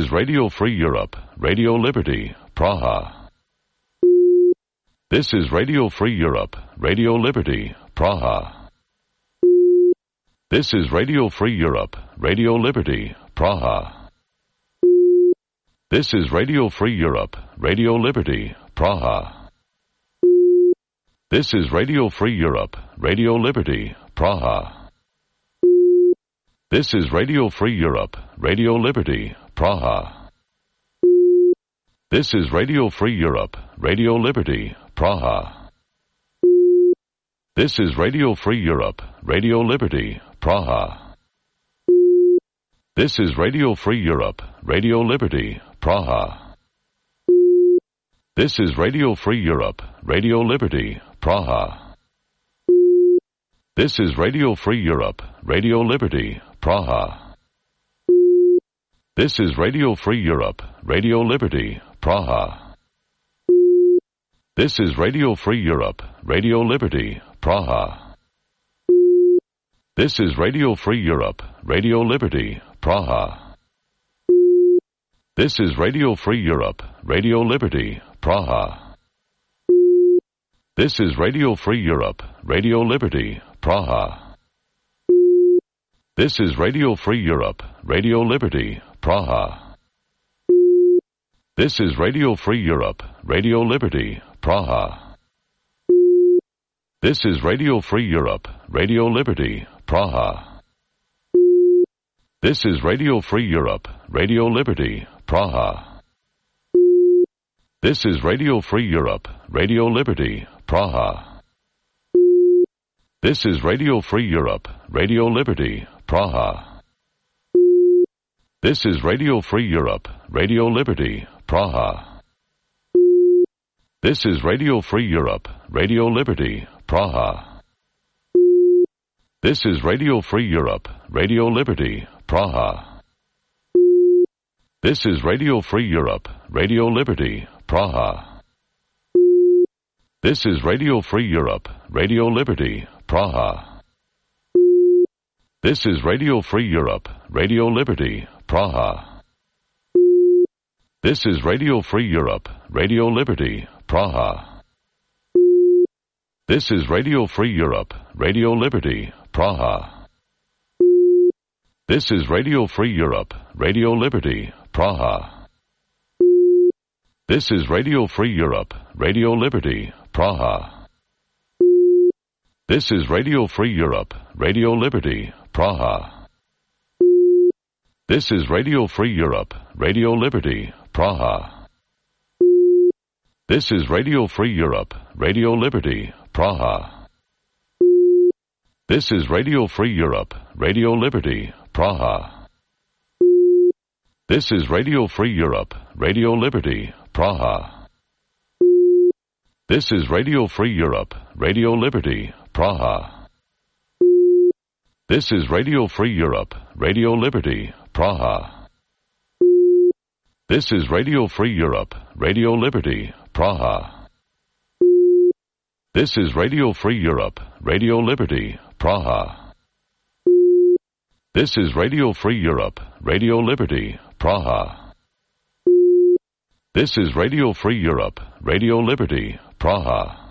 is Radio Free Europe, Radio Liberty, Praha. This is Radio Free Europe, Radio Liberty, Praha. This is Radio Free Europe, Radio Liberty, Praha. This is Radio Free Europe, Radio Liberty, Praha. This is Radio Free Europe, Radio Liberty, Praha. This is Radio Free Europe, Radio Liberty, Praha. This is Radio Free Europe, Radio Liberty, Praha. This is Radio Free Europe, Radio Liberty, Praha. This is Radio Free Europe, Radio Liberty, Praha. This is Radio Free Europe, Radio Liberty, Praha. This is Radio Free Europe, Radio Liberty, Praha. This is Radio Free Europe, Radio Liberty, Praha. This is Radio Free Europe, Radio Liberty, Praha. This is Radio Free Europe, Radio Liberty, Praha. This is Radio Free Europe, Radio Liberty, Praha. This is Radio Free Europe, Radio Liberty, Praha. This is Radio Free Europe, Radio Liberty, Praha. This is Radio Free Europe, Radio Liberty, Praha. This is Radio Free Europe, Radio Liberty, Praha. This is Radio Free Europe, Radio Liberty, Praha. This is Radio Free Europe, Radio Liberty, Praha. This is Radio Free Europe, Radio Liberty, Praha. This is Radio Free Europe, Radio Liberty, Praha. This is Radio Free Europe, Radio Liberty, Praha. This is Radio Free Europe, Radio Liberty, Praha. This is Radio Free Europe, Radio Liberty, Praha. This is Radio Free Europe, Radio Liberty, Praha. This is Radio Free Europe, Radio Liberty, Praha. This is Radio Free Europe, Radio Liberty, Praha. This is Radio Free Europe, Radio Liberty, Praha. This is Radio Free Europe, Radio Liberty, Praha. This is Radio Free Europe, Radio Liberty, Praha. This is Radio Free Europe, Radio Liberty, Praha. This is Radio Free Europe, Radio Liberty, Praha. This is Radio Free Europe, Radio Liberty, Praha. This is Radio Free Europe, Radio Liberty, Praha. This is Radio Free Europe, Radio Liberty, Praha. This is Radio Free Europe, Radio Liberty, Praha. This is Radio Free Europe, Radio Liberty, Praha. This is Radio Free Europe, Radio Liberty, Praha. This is Radio Free Europe, Radio Liberty, Praha. This is Radio Free Europe, Radio Liberty, Praha. This is Radio Free Europe, Radio Liberty, Praha.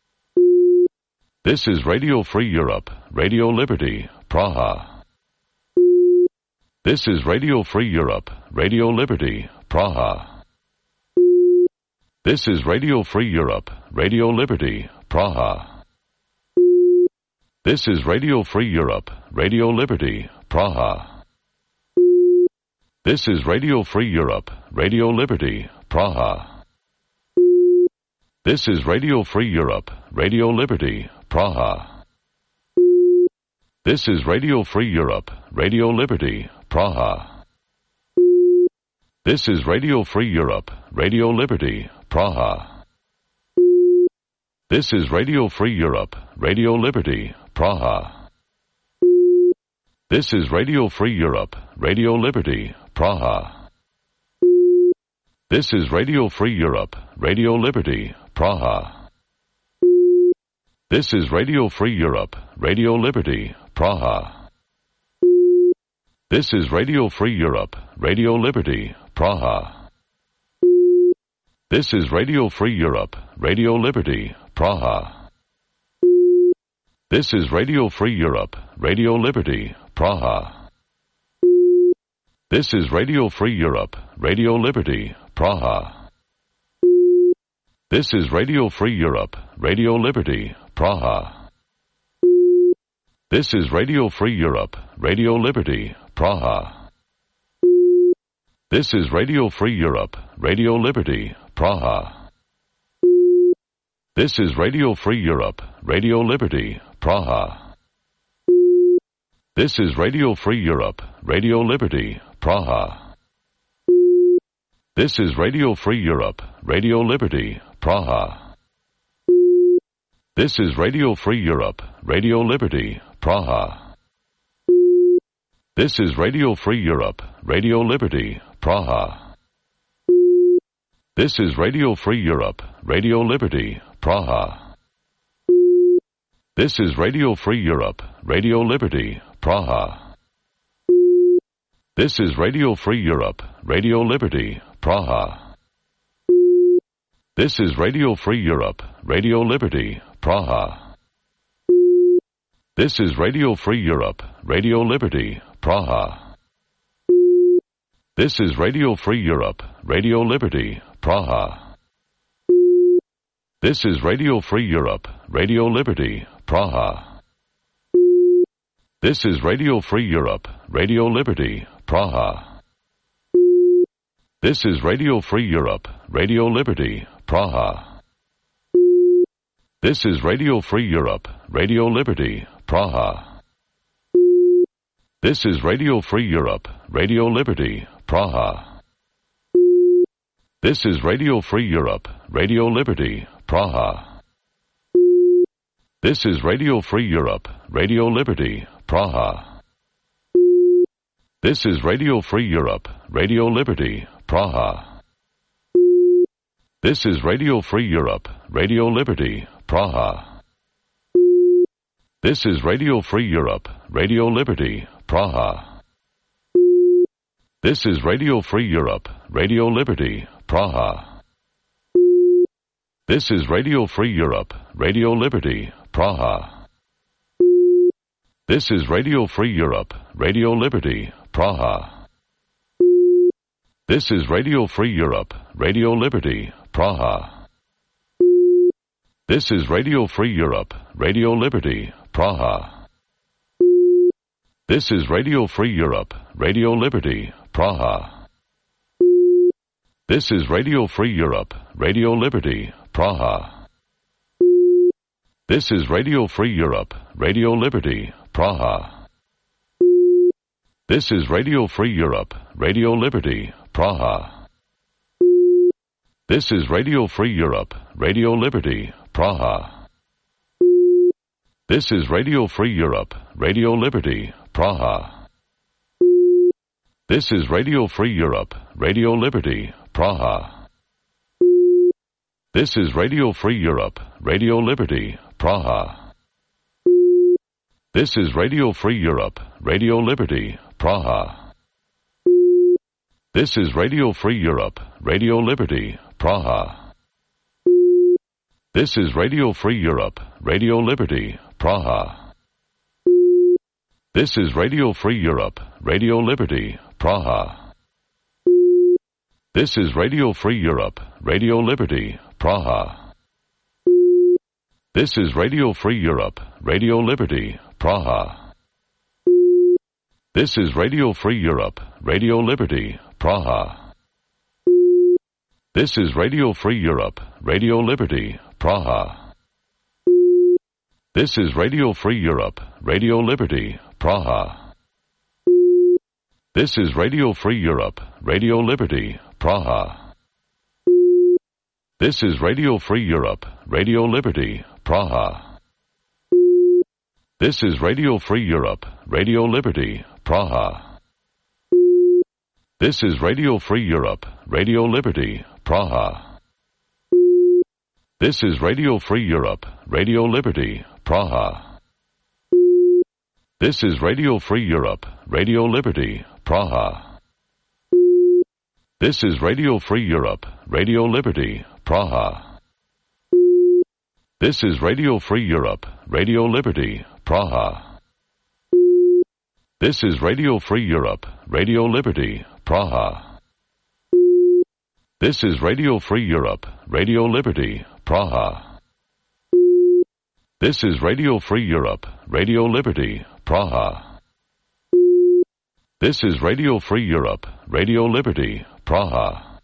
This is Radio Free Europe, Radio Liberty, Praha. This is Radio Free Europe, Radio Liberty, Praha. This is Radio Free Europe, Radio Liberty, Praha. This is Radio Free Europe, Radio Liberty, Praha. This is Radio Free Europe, Radio Liberty, Praha. This is Radio Free Europe, Radio Liberty, Praha. This is Radio Free Europe, Radio Liberty, Praha. This is Radio Free Europe, Radio Liberty, Praha. This is Radio Free Europe, Radio Liberty, Praha. This is Radio Free Europe, Radio Liberty, Praha. This is Radio Free Europe, Radio Liberty, Praha. This is Radio Free Europe, Radio Liberty, Praha. This is Radio Free Europe, Radio Liberty, Praha. This is Radio Free Europe, Radio Liberty, Praha. This is Radio Free Europe, Radio Liberty, Praha. This is Radio Free Europe, Radio Liberty, Praha. This is Radio Free Europe, Radio Liberty, Praha. This is Radio Free Europe, Radio Liberty, Praha. This is Radio Free Europe, Radio Liberty, Praha. This is Radio Free Europe, Radio Liberty, Praha. This is Radio Free Europe, Radio Liberty, Praha. This is Radio Free Europe, Radio Liberty, Praha. This is Radio Free Europe, Radio Liberty, Praha. This is Radio Free Europe, Radio Liberty, Praha. This is Radio Free Europe, Radio Liberty, Praha. This is Radio Free Europe, Radio Liberty, Praha. This is Radio Free Europe, Radio Liberty, Praha. This is Radio Free Europe, Radio Liberty, Praha. This is Radio Free Europe, Radio Liberty, Praha. This is Radio Free Europe, Radio Liberty, Praha. This is Radio Free Europe, Radio Liberty, Praha. This is Radio Free Europe, Radio Liberty, Praha. This is Radio Free Europe, Radio Liberty, Praha. This is Radio Free Europe, Radio Liberty, Praha. This is Radio Free Europe, Radio Liberty, Praha. This is Radio Free Europe, Radio Liberty, Praha. This is Radio Free Europe, Radio Liberty, Praha. This is Radio Free Europe, Radio Liberty, Praha. This is Radio Free Europe, Radio Liberty, Praha. This is Radio Free Europe, Radio Liberty, Praha. This is Radio Free Europe, Radio Liberty, Praha. This is Radio Free Europe, Radio Liberty, Praha. This is Radio Free Europe, Radio Liberty, Praha. This is Radio Free Europe, Radio Liberty, Praha. This is Radio Free Europe, Radio Liberty, Praha. This is Radio Free Europe, Radio Liberty, Praha. This is Radio Free Europe, Radio Liberty, Praha. This is Radio Free Europe, Radio Liberty, Praha. This is Radio Free Europe, Radio Liberty, Praha. This is Radio Free Europe, Radio Liberty, Praha. This is Radio Free Europe, Radio Liberty, Praha. This is Radio Free Europe, Radio Liberty, Praha. This is Radio Free Europe, Radio Liberty, Praha. This is Radio Free Europe, Radio Liberty, Praha. This is Radio Free Europe, Radio Liberty, Praha. This is Radio Free Europe, Radio Liberty, Praha. This is Radio Free Europe, Radio Liberty, Praha. This is Radio Free Europe, Radio Liberty, Praha. This is Radio Free Europe, Radio Liberty, Praha. This is Radio Free Europe, Radio Liberty, Praha. This is Radio Free Europe, Radio Liberty, Praha. This is Radio Free Europe, Radio Liberty, Praha. This is Radio Free Europe, Radio Liberty, Praha. This is Radio Free Europe, Radio Liberty, Praha. This is Radio Free Europe, Radio Liberty, Praha. This is Radio Free Europe, Radio Liberty, Praha. This is Radio Free Europe, Radio Liberty, Praha. This is Radio Free Europe, Radio Liberty, Praha. This is Radio Free Europe, Radio Liberty, Praha. This is Radio Free Europe, Radio Liberty, Praha. This is Radio Free Europe, Radio Liberty, Praha. This is Radio Free Europe, Radio Liberty, Praha. This is Radio Free Europe, Radio Liberty, Praha. This is Radio Free Europe, Radio Liberty, Praha.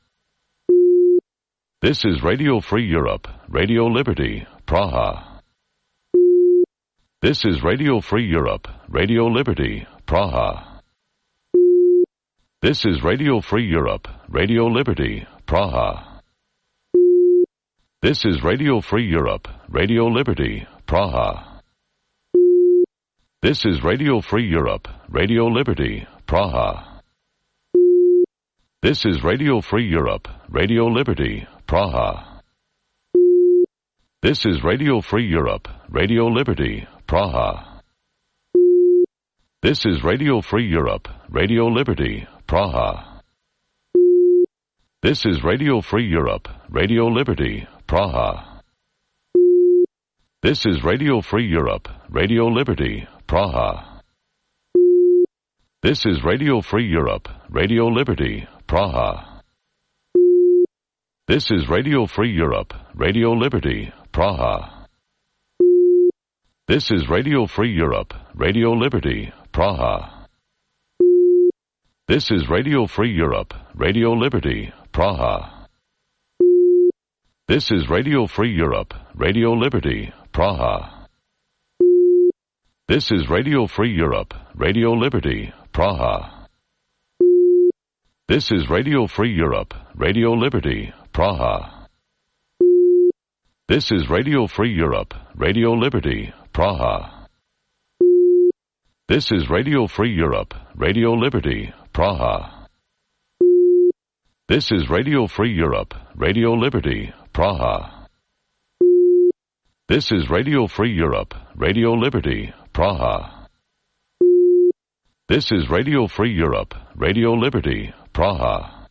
This is Radio Free Europe, Radio Liberty, Praha. This is Radio Free Europe, Radio Liberty, Praha. This is Radio Free Europe, Radio Liberty, Praha. This is Radio Free Europe, Radio Liberty, Praha. This is Radio Free Europe, Radio Liberty, Praha. This is Radio Free Europe, Radio Liberty, Praha. This is Radio Free Europe, Radio Liberty, Praha. This is Radio Free Europe, Radio Liberty, Praha. This is Radio Free Europe, Radio Liberty, Praha. This is Radio Free Europe, Radio Liberty, Praha. This is Radio Free Europe, Radio Liberty, Praha. This is Radio Free Europe, Radio Liberty, Praha. This is Radio Free Europe, Radio Liberty, Praha. This is Radio Free Europe, Radio Liberty, Praha. This is Radio Free Europe, Radio Liberty, Praha. This is Radio Free Europe, Radio Liberty, Praha. This is Radio Free Europe, Radio Liberty, Praha. This is Radio Free Europe, Radio Liberty, Praha. This is Radio Free Europe, Radio Liberty, Praha. This is Radio Free Europe, Radio Liberty, Praha. This is Radio Free Europe, Radio Liberty, Praha. This is Radio Free Europe, Radio Liberty, Praha.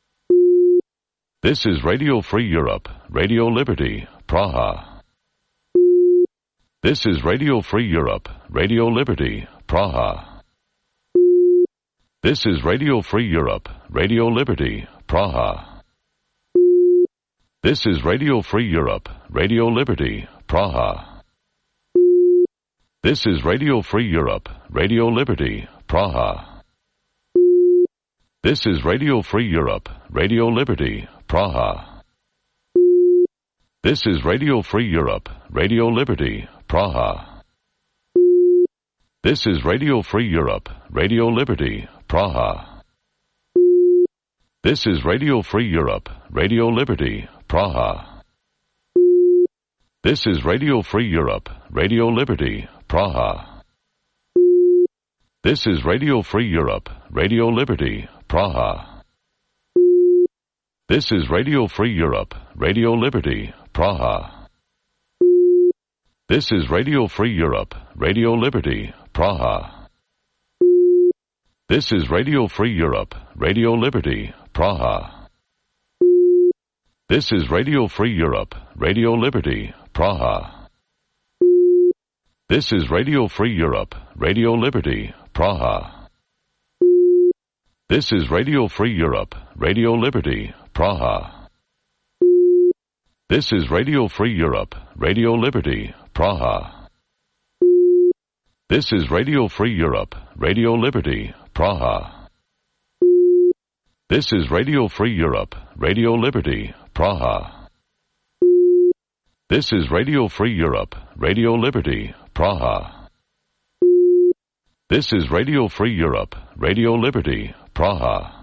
This is Radio Free Europe, Radio Liberty, Praha. This is Radio Free Europe, Radio Liberty, Praha. This is Radio Free Europe, Radio Liberty, Praha. This is Radio Free Europe, Radio Liberty, Praha. This is Radio Free Europe, Radio Liberty, Praha. This is Radio Free Europe, Radio Liberty, Praha. This is Radio Free Europe, Radio Liberty, Praha. This is Radio Free Europe, Radio Liberty, Praha. This is Radio Free Europe, Radio Liberty, Praha. This is Radio Free Europe, Radio Liberty, Praha. This is Radio Free Europe, Radio Liberty, Praha. This is Radio Free Europe, Radio Liberty, Praha. This is Radio Free Europe, Radio Liberty, Praha. This is Radio Free Europe, Radio Liberty, Praha. This is Radio Free Europe, Radio Liberty, Praha. This is Radio Free Europe, Radio Liberty, Praha. This is Radio Free Europe, Radio Liberty, Praha. This is Radio Free Europe, Radio Liberty, Praha. This is Radio Free Europe, Radio Liberty, Praha. This is Radio Free Europe, Radio Liberty, Praha. This is Radio Free Europe, Radio Liberty, Praha. This is Radio Free Europe, Radio Liberty, Praha.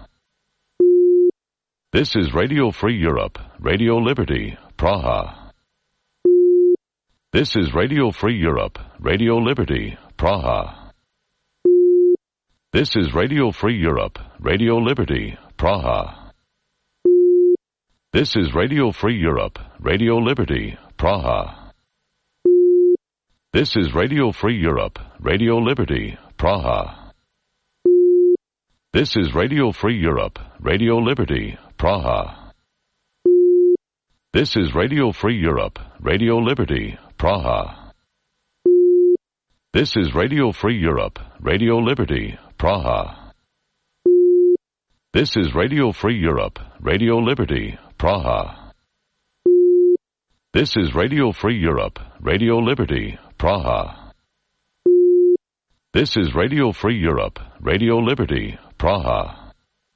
This is Radio Free Europe, Radio Liberty, Praha. This is Radio Free Europe, Radio Liberty, Praha. This is Radio Free Europe, Radio Liberty, Praha. This is Radio Free Europe, Radio Liberty, Praha. This is Radio Free Europe, Radio Liberty, Praha. This is Radio Free Europe, Radio Liberty, Praha. This is Radio Free Europe, Radio Liberty, Praha. This is Radio Free Europe, Radio Liberty, Praha. This is Radio Free Europe, Radio Liberty, Praha. This is Radio Free Europe, Radio Liberty, Praha. This is Radio Free Europe, Radio Liberty, Praha.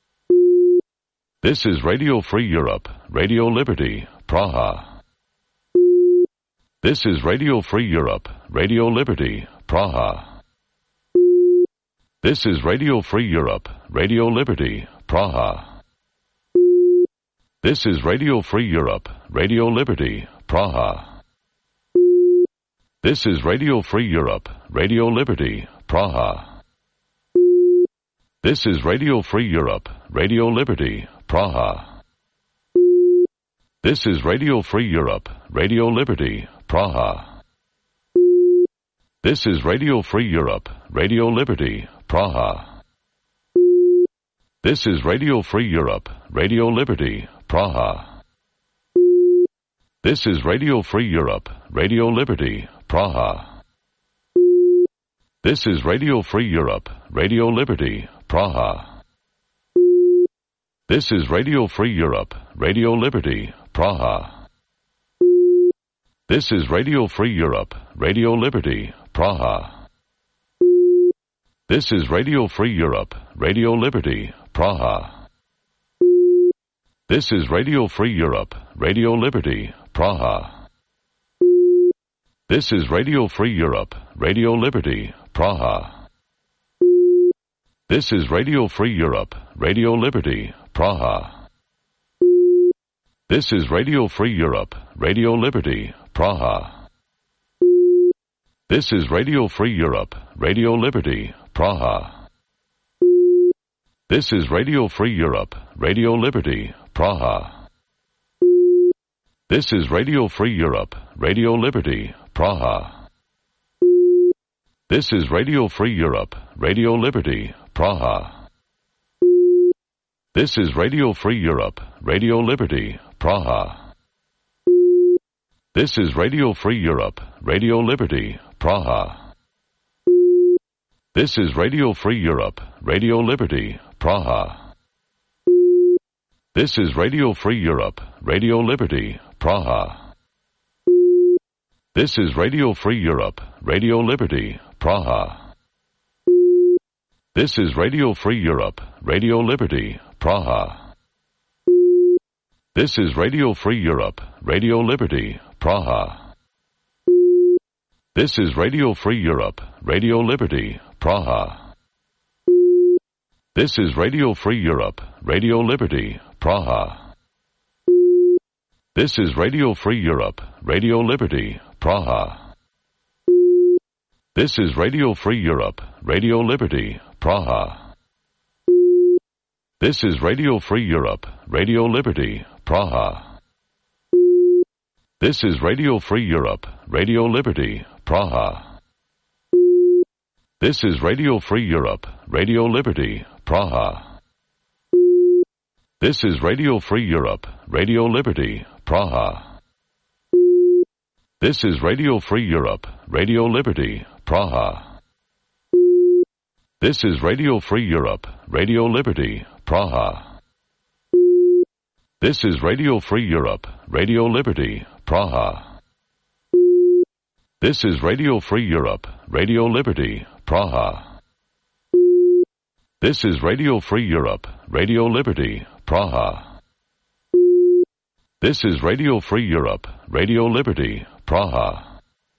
This is Radio Free Europe, Radio Liberty, Praha. This is Radio Free Europe, Radio Liberty, Praha. This is Radio Free Europe, Radio Liberty, Praha. This is Radio Free Europe, Radio Liberty, Praha. This is Radio Free Europe, Radio Liberty, Praha. This is Radio Free Europe, Radio Liberty, Praha. This is Radio Free Europe, Radio Liberty, Praha. This is Radio Free Europe, Radio Liberty, Praha. This is Radio Free Europe, Radio Liberty, Praha. This is Radio Free Europe, Radio Liberty, Praha. This is Radio Free Europe, Radio Liberty, Praha. This is Radio Free Europe, Radio Liberty, Praha. This is Radio Free Europe, Radio Liberty, Praha. This is Radio Free Europe, Radio Liberty, Praha. This is Radio Free Europe, Radio Liberty, Praha. This is Radio Free Europe, Radio Liberty, Praha. This is Radio Free Europe, Radio Liberty, Praha. This is Radio Free Europe, Radio Liberty, Praha. This is Radio Free Europe, Radio Liberty, Praha. This is Radio Free Europe, Radio Liberty, Praha. This is Radio Free Europe, Radio Liberty, Praha. This is Radio Free Europe, Radio Liberty, Praha. This is Radio Free Europe, Radio Liberty, Praha. This is Radio Free Europe, Radio Liberty, Praha. This is Radio Free Europe, Radio Liberty, Praha. This is Radio Free Europe, Radio Liberty, Praha. This is Radio Free Europe, Radio Liberty, Praha. This is Radio Free Europe, Radio Liberty, Praha. This is Radio Free Europe, Radio Liberty, Praha. This is Radio Free Europe, Radio Liberty, Praha. This is Radio Free Europe, Radio Liberty, Praha. This is Radio Free Europe, Radio Liberty, Praha. This is Radio Free Europe, Radio Liberty, Praha. This is Radio Free Europe, Radio Liberty, Praha. This is Radio Free Europe, Radio Liberty, Praha. This is Radio Free Europe, Radio Liberty, Praha. This is Radio Free Europe, Radio Liberty, Praha. This is Radio Free Europe, Radio Liberty, Praha. This is Radio Free Europe, Radio Liberty, Praha. This is Radio Free Europe, Radio Liberty, Praha. This is Radio Free Europe, Radio Liberty, Praha. This is Radio Free Europe, Radio Liberty, Praha. This is Radio Free Europe, Radio Liberty, Praha.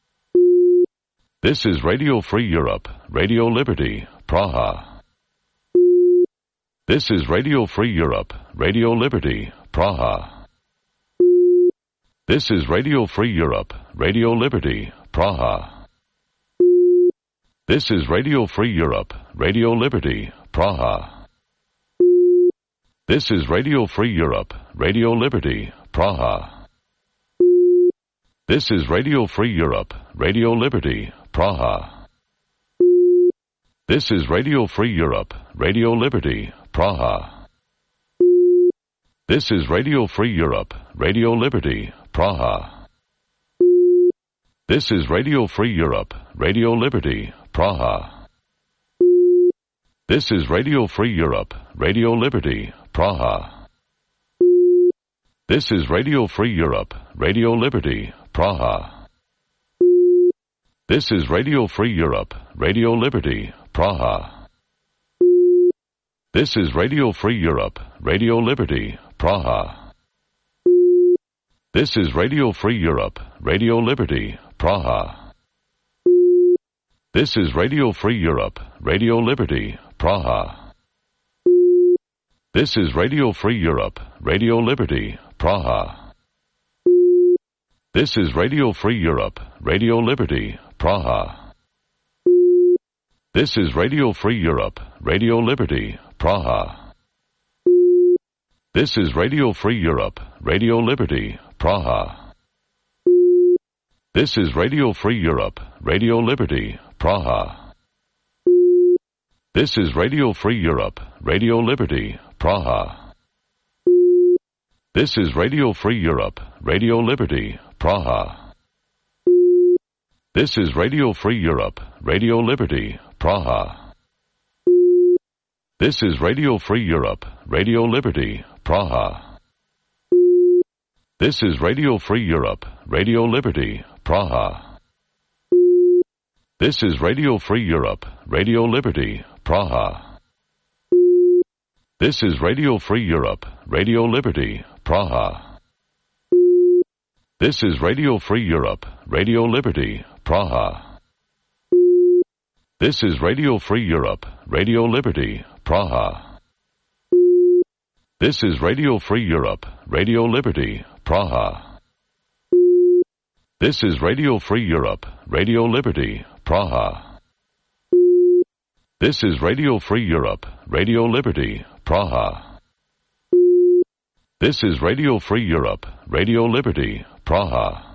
This is Radio Free Europe, Radio Liberty, Praha. This is Radio Free Europe, Radio Liberty, Praha. This is Radio Free Europe, Radio Liberty, Praha. This is Radio Free Europe, Radio Liberty, Praha. This is Radio Free Europe, Radio Liberty, Praha. This is Radio Free Europe, Radio Liberty, Praha. This is Radio Free Europe, Radio Liberty, Praha. This is Radio Free Europe, Radio Liberty, Praha. This is Radio Free Europe, Radio Liberty, Praha. This is Radio Free Europe, Radio Liberty, Praha. This is Radio Free Europe, Radio Liberty, Praha. This is Radio Free Europe, Radio Liberty, Praha. This is Radio Free Europe, Radio Liberty, Praha. This is Radio Free Europe, Radio Liberty, Praha. This is Radio Free Europe, Radio Liberty, Praha. This is Radio Free Europe, Radio Liberty, Praha. This is Radio Free Europe, Radio Liberty, Praha. This is Radio Free Europe, Radio Liberty, Praha. This is Radio Free Europe, Radio Liberty, Praha. This is Radio Free Europe, Radio Liberty, Praha. This is Radio Free Europe, Radio Liberty, Praha. This is Radio Free Europe, Radio Liberty, Praha. This is Radio Free Europe, Radio Liberty, Praha. This is Radio Free Europe, Radio Liberty, Praha. This is Radio Free Europe, Radio Liberty, Praha. This is Radio Free Europe, Radio Liberty, Praha. This is Radio Free Europe, Radio Liberty, Praha. This is Radio Free Europe, Radio Liberty, Praha. This is Radio Free Europe, Radio Liberty, Praha. This is Radio Free Europe, Radio Liberty, Praha. This is Radio Free Europe, Radio Liberty, Praha. This is Radio Free Europe, Radio Liberty, Praha. This is Radio Free Europe, Radio Liberty, Praha.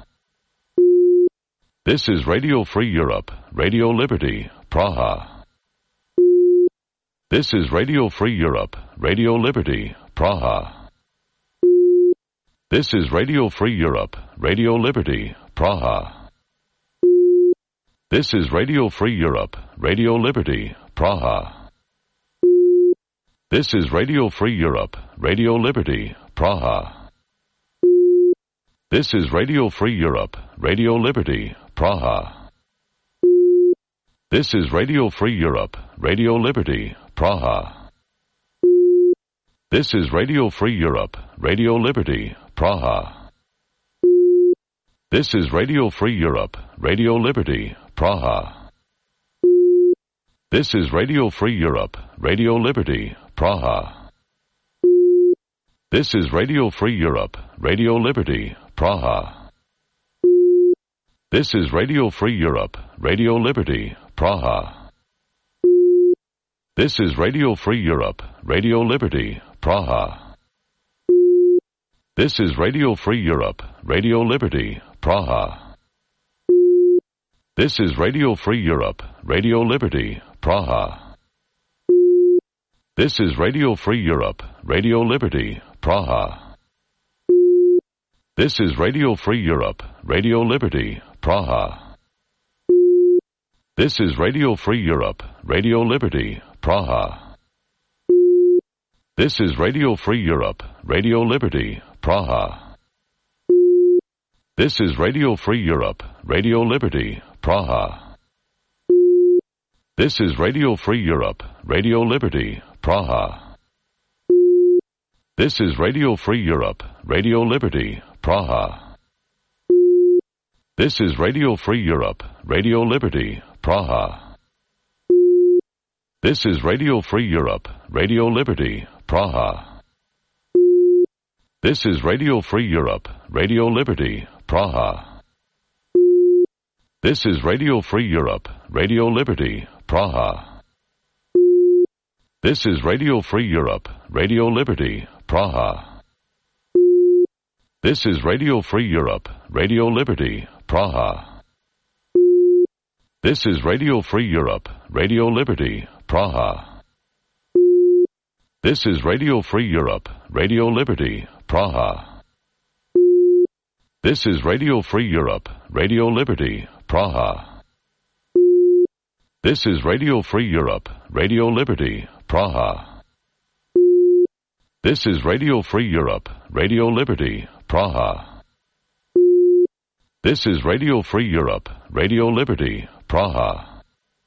This is Radio Free Europe, Radio Liberty, Praha. This is Radio Free Europe, Radio Liberty, Praha. This is Radio Free Europe, Radio Liberty, Praha. This is Radio Free Europe, Radio Liberty, Praha. This is Radio Free Europe, Radio Liberty, Praha. This is Radio Free Europe, Radio Liberty, Praha. This is Radio Free Europe, Radio Liberty, Praha. This is Radio Free Europe, Radio Liberty, Praha. This is Radio Free Europe, Radio Liberty, Praha. This is Radio Free Europe, Radio Liberty, Praha. This is Radio Free Europe, Radio Liberty, Praha. This is Radio Free Europe, Radio Liberty, Praha. This is Radio Free Europe, Radio Liberty, Praha. This is Radio Free Europe, Radio Liberty, Praha. This is Radio Free Europe, Radio Liberty, Praha. This is Radio Free Europe, Radio Liberty, Praha. This is Radio Free Europe, Radio Liberty, Praha. This is Radio Free Europe, Radio Liberty, Praha. This is Radio Free Europe, Radio Liberty, Praha. This is Radio Free Europe, Radio Liberty, Praha. This is Radio Free Europe, Radio Liberty, Praha. This is Radio Free Europe, Radio Liberty, Praha. This is Radio Free Europe, Radio Liberty, Praha. This is Radio Free Europe, Radio Liberty, Praha. This is Radio Free Europe, Radio Liberty, Praha. This is Radio Free Europe, Radio Liberty, Praha. This is Radio Free Europe, Radio Liberty, Praha. This is Radio Free Europe, Radio Liberty, Praha. This is Radio Free Europe, Radio Liberty, Praha. This is Radio Free Europe, Radio Liberty, Praha. This is Radio Free Europe, Radio Liberty, Praha. This is Radio Free Europe, Radio Liberty, Praha. This is Radio Free Europe, Radio Liberty, Praha. This is Radio Free Europe, Radio Liberty, Praha.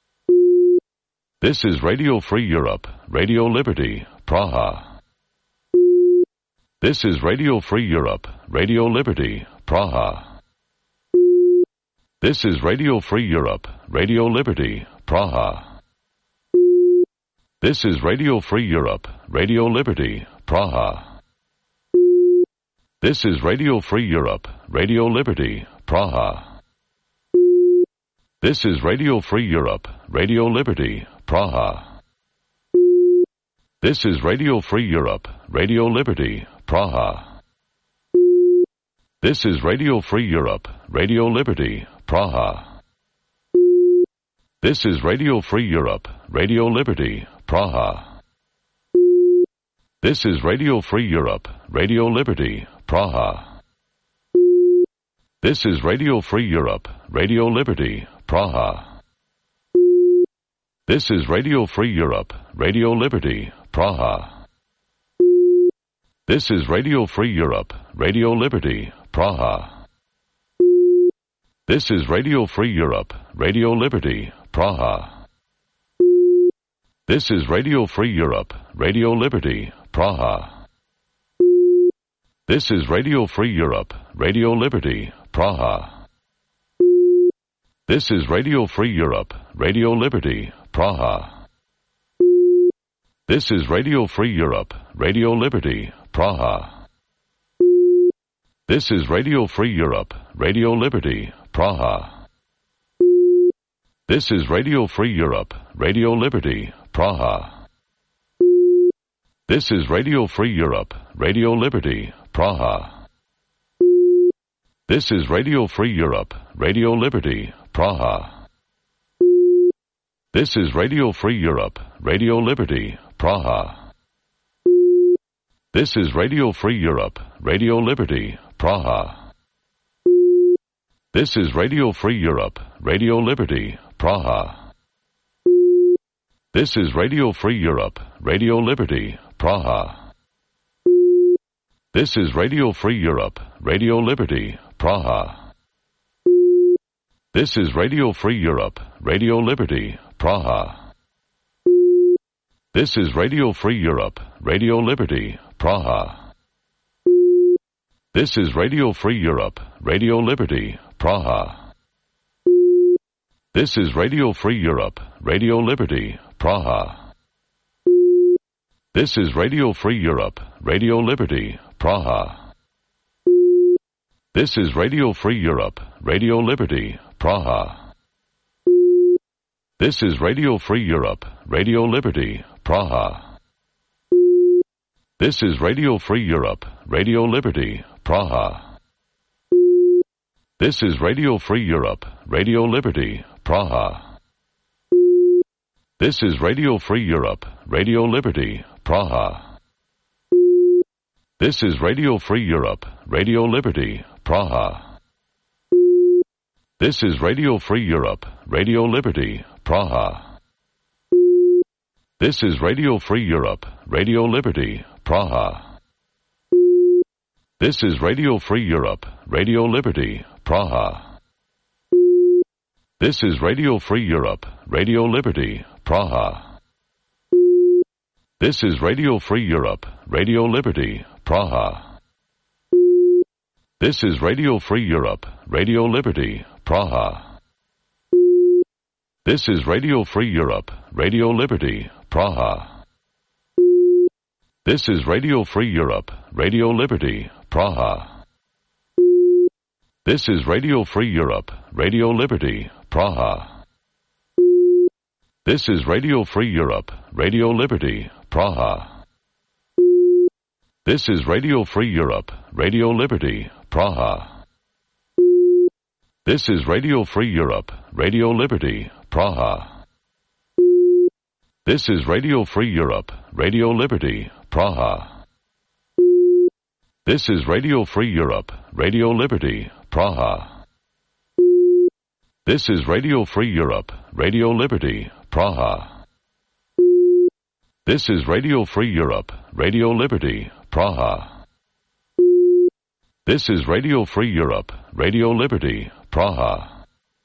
This is Radio Free Europe, Radio Liberty, Praha. This is Radio Free Europe, Radio Liberty, Praha. This is Radio Free Europe, Radio Liberty, Praha. This is Radio Free Europe, Radio Liberty, Praha. This is Radio Free Europe, Radio Liberty, Praha. This is Radio Free Europe, Radio Liberty, Praha. This is Radio Free Europe, Radio Liberty, Praha. This is Radio Free Europe, Radio Liberty, Praha. This is Radio Free Europe, Radio Liberty, Praha. This is Radio Free Europe, Radio Liberty, Praha. This is Radio Free Europe, Radio Liberty, Praha. This is Radio Free Europe, Radio Liberty, Praha. This is Radio Free Europe, Radio Liberty, Praha. This is Radio Free Europe, Radio Liberty, Praha. This is Radio Free Europe, Radio Liberty, Praha. This is Radio Free Europe, Radio Liberty, Praha. This is Radio Free Europe, Radio Liberty, Praha. This is Radio Free Europe, Radio Liberty, Praha. This is Radio Free Europe, Radio Liberty, Praha. This is Radio Free Europe, Radio Liberty, Praha. This is Radio Free Europe, Radio Liberty, Praha. This is Radio Free Europe, Radio Liberty, Praha. This is Radio Free Europe, Radio Liberty, Praha. This is Radio Free Europe, Radio Liberty, Praha. This is Radio Free Europe, Radio Liberty, Praha. This is Radio Free Europe, Radio Liberty, Praha. This is Radio Free Europe, Radio Liberty, Praha. This is Radio Free Europe, Radio Liberty, Praha. This is Radio Free Europe, Radio Liberty, Praha. This is Radio Free Europe, Radio Liberty, Praha. This is Radio Free Europe, Radio Liberty, Praha. This is Radio Free Europe, Radio Liberty, Praha. This is Radio Free Europe, Radio Liberty, Praha. This is Radio Free Europe, Radio Liberty, Praha. This is Radio Free Europe, Radio Liberty, Praha. This is Radio Free Europe, Radio Liberty, Praha. This is Radio Free Europe, Radio Liberty, Praha. This is Radio Free Europe, Radio Liberty, Praha. This is Radio Free Europe, Radio Liberty, Praha. This is Radio Free Europe, Radio Liberty, Praha. This is Radio Free Europe, Radio Liberty, Praha. This is Radio Free Europe, Radio Liberty, Praha. This is Radio Free Europe, Radio Liberty, Praha. This is Radio Free Europe, Radio Liberty, Praha. This is Radio Free Europe, Radio Liberty, Praha. This is Radio Free Europe, Radio Liberty, Praha. This is Radio Free Europe, Radio Liberty, Praha. This is Radio Free Europe, Radio Liberty, Praha. This is Radio Free Europe, Radio Liberty, Praha. This is Radio Free Europe, Radio Liberty, Praha. This is Radio Free Europe, Radio Liberty, Praha. This is Radio Free Europe, Radio Liberty, Praha. This is Radio Free Europe, Radio Liberty, Praha. This is Radio Free Europe, Radio Liberty, Praha. This is Radio Free Europe, Radio Liberty, Praha.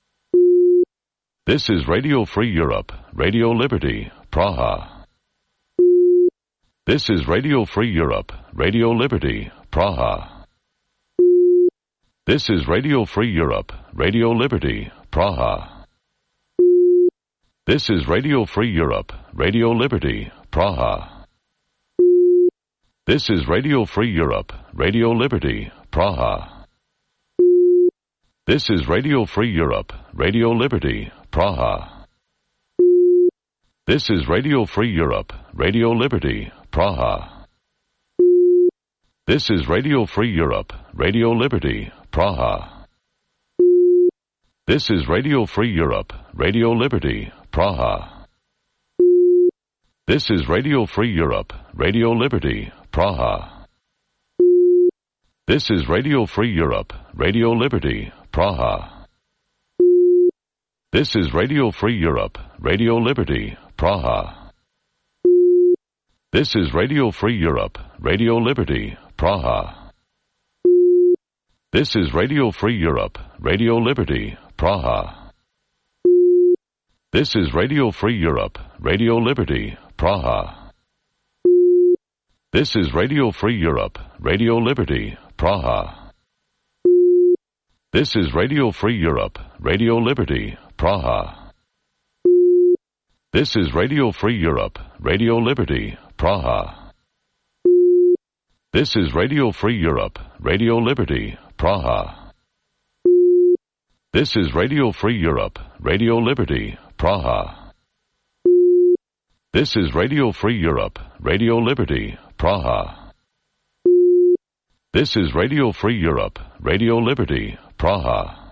This is Radio Free Europe, Radio Liberty, Praha. This is Radio Free Europe, Radio Liberty, Praha. This is Radio Free Europe, Radio Liberty, Praha. This is Radio Free Europe, Radio Liberty, Praha. This is Radio Free Europe, Radio Liberty, Praha. This is Radio Free Europe, Radio Liberty, Praha. This is Radio Free Europe, Radio Liberty, Praha. This is Radio Free Europe, Radio Liberty, Praha. This is Radio Free Europe, Radio Liberty, Praha. This is Radio Free Europe, Radio Liberty, Praha. This is Radio Free Europe, Radio Liberty, Praha. This is Radio Free Europe, Radio Liberty, Praha. This is Radio Free Europe, Radio Liberty, Praha. This is Radio Free Europe, Radio Liberty, Praha. This is Radio Free Europe, Radio Liberty, Praha. This is Radio Free Europe, Radio Liberty, Praha. This is Radio Free Europe, Radio Liberty, Praha. This is Radio Free Europe, Radio Liberty, Praha. This is Radio Free Europe, Radio Liberty, Praha. This is Radio Free Europe, Radio Liberty, Praha. This is Radio Free Europe, Radio Liberty, Praha. This is Radio Free Europe, Radio Liberty, Praha.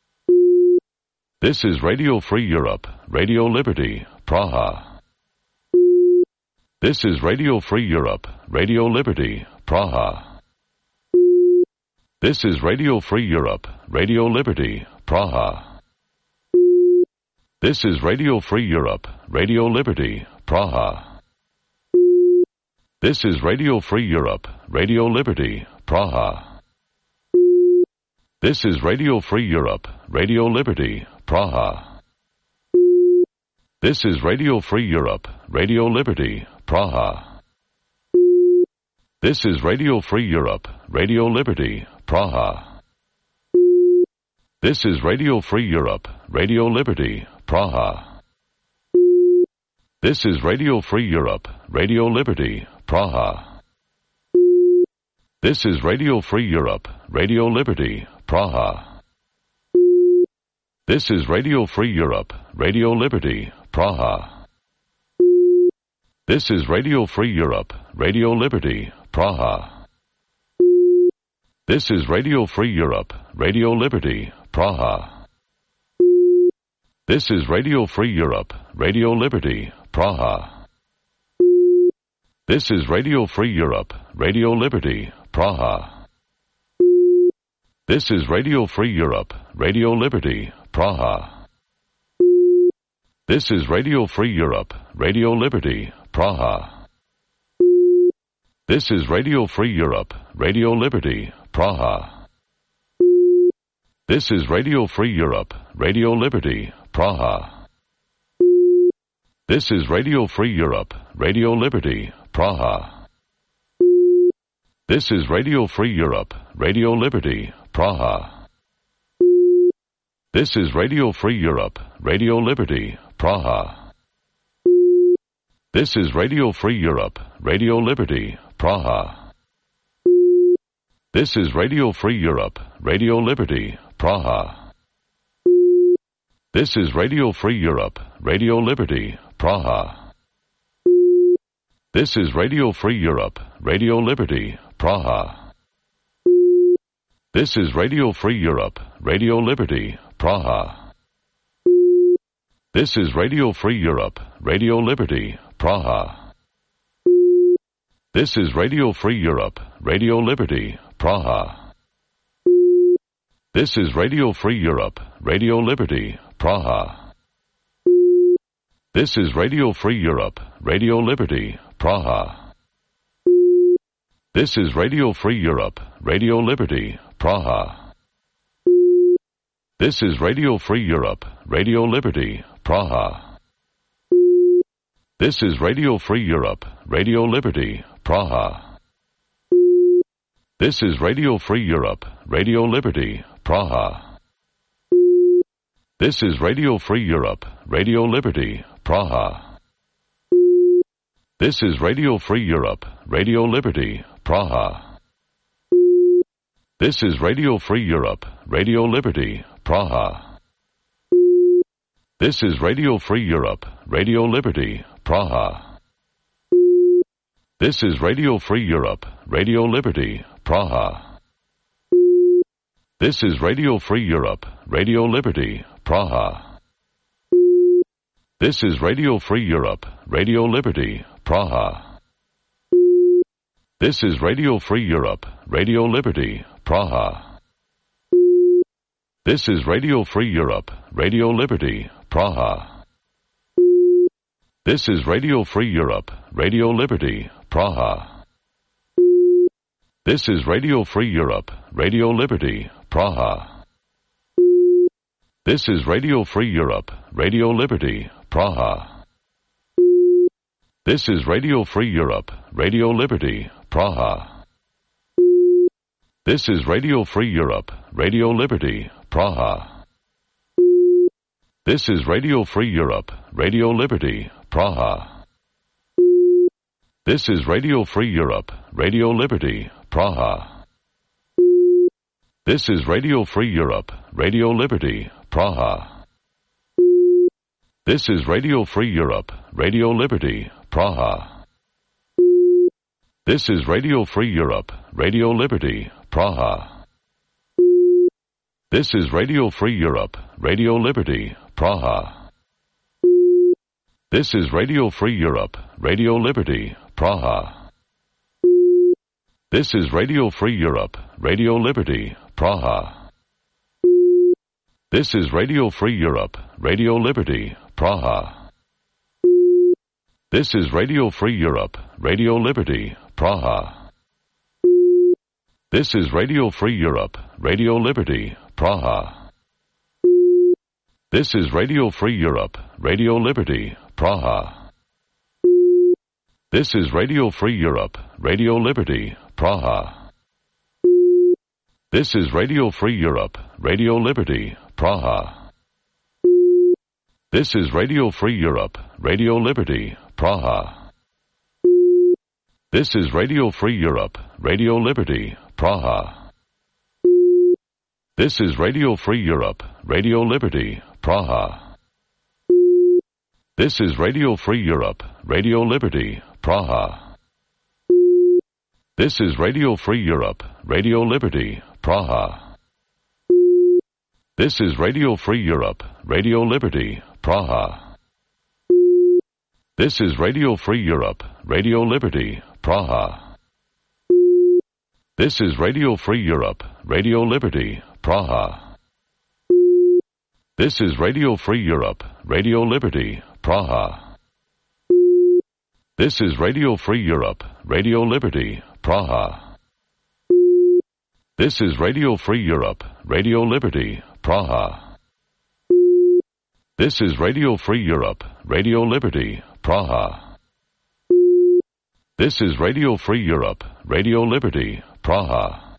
This is Radio Free Europe, Radio Liberty, Praha. This is Radio Free Europe, Radio Liberty, Praha. This is Radio Free Europe, Radio Liberty, Praha. This is Radio Free Europe, Radio Liberty, Praha. This is Radio Free Europe, Radio Liberty, Praha. This is Radio Free Europe, Radio Liberty, Praha. This is Radio Free Europe, Radio Liberty, Praha. This is Radio Free Europe, Radio Liberty, Praha. This is Radio Free Europe, Radio Liberty, Praha. This is Radio Free Europe, Radio Liberty, Praha. This is Radio Free Europe, Radio Liberty, Praha. This is Radio Free Europe, Radio Liberty, Praha. This is Radio Free Europe, Radio Liberty, Praha. This is Radio Free Europe, Radio Liberty, Praha. This is Radio Free Europe, Radio Liberty, Praha. This is Radio Free Europe, Radio Liberty, Praha. This is Radio Free Europe, Radio Liberty, Praha. This is Radio Free Europe, Radio Liberty, Praha. This is Radio Free Europe, Radio Liberty, Praha. This is Radio Free Europe, Radio Liberty, Praha. This is Radio Free Europe, Radio Liberty, Praha. This is Radio Free Europe, Radio Liberty, Praha. This is Radio Free Europe, Radio Liberty, Praha. This is Radio Free Europe, Radio Liberty, Praha. This is Radio Free Europe, Radio Liberty, Praha. This is Radio Free Europe, Radio Liberty, Praha. This is Radio Free Europe, Radio Liberty, Praha. This is Radio Free Europe, Radio Liberty, Praha. This is Radio Free Europe, Radio Liberty, Praha. This is Radio Free Europe, Radio Liberty, Praha. This is Radio Free Europe, Radio Liberty, Praha. This is Radio Free Europe, Radio Liberty, Praha. This is Radio Free Europe, Radio Liberty, Praha. This is Radio Free Europe, Radio Liberty, Praha. This is Radio Free Europe, Radio Liberty, Praha. This is Radio Free Europe, Radio Liberty, Praha. This is Radio Free Europe, Radio Liberty, Praha. This is Radio Free Europe, Radio Liberty, Praha. This is Radio Free Europe, Radio Liberty, Praha. This is Radio Free Europe, Radio Liberty, Praha. This is Radio Free Europe, Radio Liberty, Praha. This is Radio Free Europe, Radio Liberty, Praha. This is Radio Free Europe, Radio Liberty, Praha. This is Radio Free Europe, Radio Liberty, Praha. This is Radio Free Europe, Radio Liberty, Praha. This is Radio Free Europe, Radio Liberty, Praha. This is Radio Free Europe, Radio Liberty, Praha. This is Radio Free Europe, Radio Liberty, Praha. This is Radio Free Europe, Radio Liberty, Praha. This is Radio Free Europe, Radio Liberty, Praha. This is Radio Free Europe, Radio Liberty, Praha. This is Radio Free Europe, Radio Liberty, Praha. This is Radio Free Europe, Radio Liberty, Praha. This is Radio Free Europe, Radio Liberty, Praha. This is Radio Free Europe, Radio Liberty, Praha. This is Radio Free Europe, Radio Liberty, Praha. This is Radio Free Europe, Radio Liberty, Praha. This is Radio Free Europe, Radio Liberty, Praha. This is Radio Free Europe, Radio Liberty, Praha. This is Radio Free Europe, Radio Liberty, Praha. This is Radio Free Europe, Radio Liberty, Praha. This is Radio Free Europe, Radio Liberty, Praha. This is Radio Free Europe, Radio Liberty, Praha. This is Radio Free Europe, Radio Liberty, Praha. This is Radio Free Europe, Radio Liberty, Praha. This is Radio Free Europe, Radio Liberty, Praha. This is Radio Free Europe, Radio Liberty, Praha. This is Radio Free Europe, Radio Liberty, Praha. This is Radio Free Europe, Radio Liberty, Praha. This is Radio Free Europe, Radio Liberty, Praha. This is Radio Free Europe, Radio Liberty, Praha. This is Radio Free Europe, Radio Liberty, Praha. This is Radio Free Europe, Radio Liberty, Praha. This is Radio Free Europe, Radio Liberty, Praha. This is Radio Free Europe, Radio Liberty, Praha. This is Radio Free Europe, Radio Liberty, Praha. This is Radio Free Europe, Radio Liberty, Praha.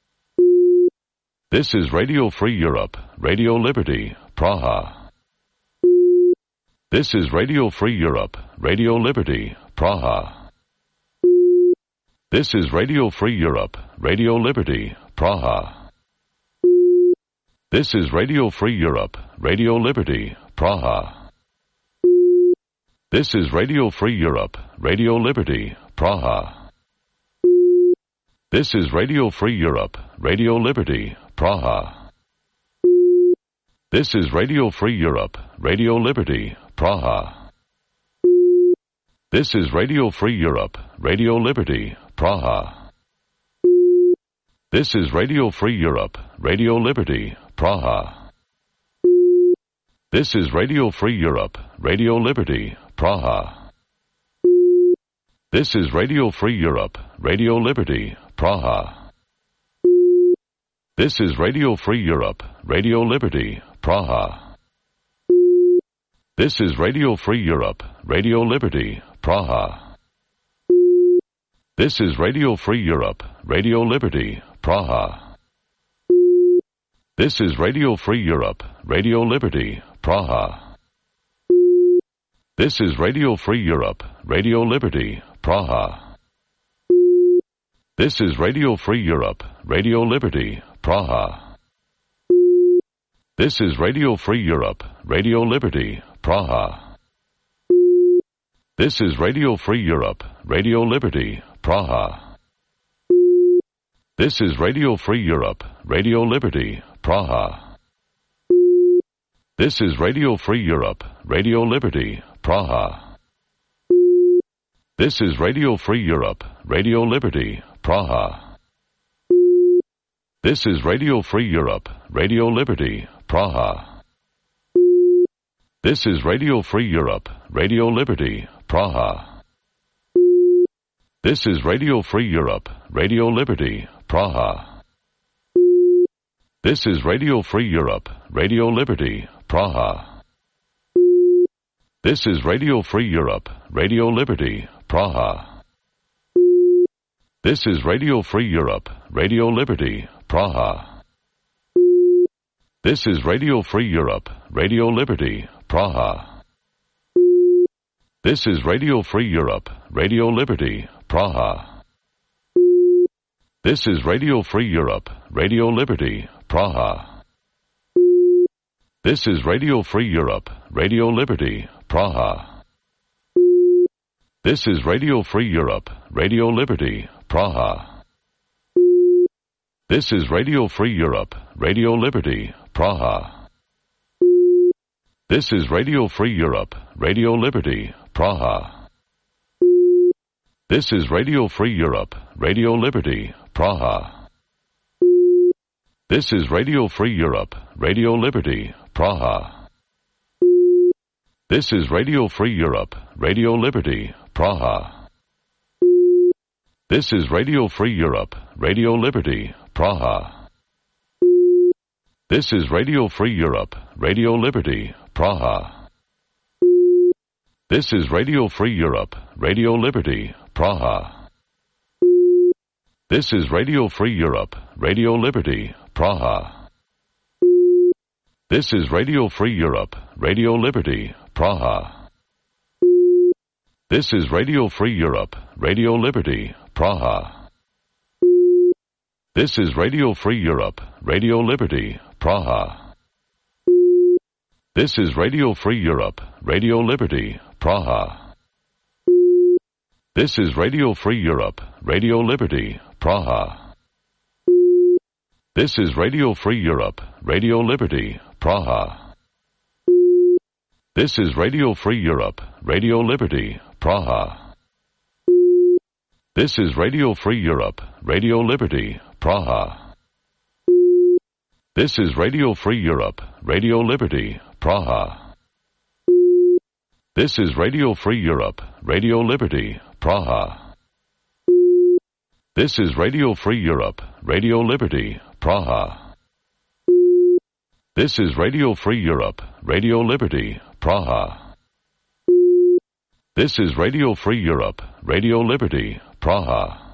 This is Radio Free Europe, Radio Liberty, Praha. This is Radio Free Europe, Radio Liberty, Praha. This is Radio Free Europe, Radio Liberty, Praha. This is Radio Free Europe, Radio Liberty, Praha. This is Radio Free Europe, Radio Liberty, Praha. This is Radio Free Europe, Radio Liberty, Praha. This is Radio Free Europe, Radio Liberty, Praha. This is Radio Free Europe, Radio Liberty, Praha. This is Radio Free Europe, Radio Liberty, Praha. This is Radio Free Europe, Radio Liberty, Praha. This is Radio Free Europe, Radio Liberty, Praha. This is Radio Free Europe, Radio Liberty, Praha. This is Radio Free Europe, Radio Liberty, Praha. This is Radio Free Europe, Radio Liberty, Praha. This is Radio Free Europe, Radio Liberty, Praha. This is Radio Free Europe, Radio Liberty, Praha. This is Radio Free Europe, Radio Liberty, Praha. This is Radio Free Europe, Radio Liberty, Praha. This is Radio Free Europe, Radio Liberty, Praha. This is Radio Free Europe, Radio Liberty, Praha. This is Radio Free Europe, Radio Liberty, Praha. This is Radio Free Europe, Radio Liberty, Praha. This is Radio Free Europe, Radio Liberty, Praha. This is Radio Free Europe, Radio Liberty, Praha. This is Radio Free Europe, Radio Liberty, Praha. This is Radio Free Europe, Radio Liberty, Praha. This is Radio Free Europe, Radio Liberty, Praha. This is Radio Free Europe, Radio Liberty, Praha. This is Radio Free Europe, Radio Liberty, Praha. This is Radio Free Europe, Radio Liberty, Praha. This is Radio Free Europe, Radio Liberty, Praha. This is Radio Free Europe, Radio Liberty, Praha. This is Radio Free Europe, Radio Liberty, Praha. This is Radio Free Europe, Radio Liberty, Praha. This is Radio Free Europe, Radio Liberty, Praha. This is Radio Free Europe, Radio Liberty, Praha. This is Radio Free Europe, Radio Liberty, Praha. This is Radio Free Europe, Radio Liberty, Praha. This is Radio Free Europe, Radio Liberty, Praha. This is Radio Free Europe, Radio Liberty, Praha. This is Radio Free Europe, Radio Liberty, Praha. This is Radio Free Europe, Radio Liberty, Praha. This is Radio Free Europe, Radio Liberty, Praha. This is Radio Free Europe, Radio Liberty, Praha. This is Radio Free Europe, Radio Liberty, Praha. This is Radio Free Europe, Radio Liberty, Praha. This is Radio Free Europe, Radio Liberty, Praha. This is Radio Free Europe, Radio Liberty, Praha. This is Radio Free Europe, Radio Liberty, Praha. This is Radio Free Europe, Radio Liberty, Praha. This is Radio Free Europe, Radio Liberty, Praha. This is Radio Free Europe, Radio Liberty, Praha. This is Radio Free Europe, Radio Liberty, Praha. This is Radio Free Europe, Radio Liberty, Praha. This is Radio Free Europe, Radio Liberty, Praha.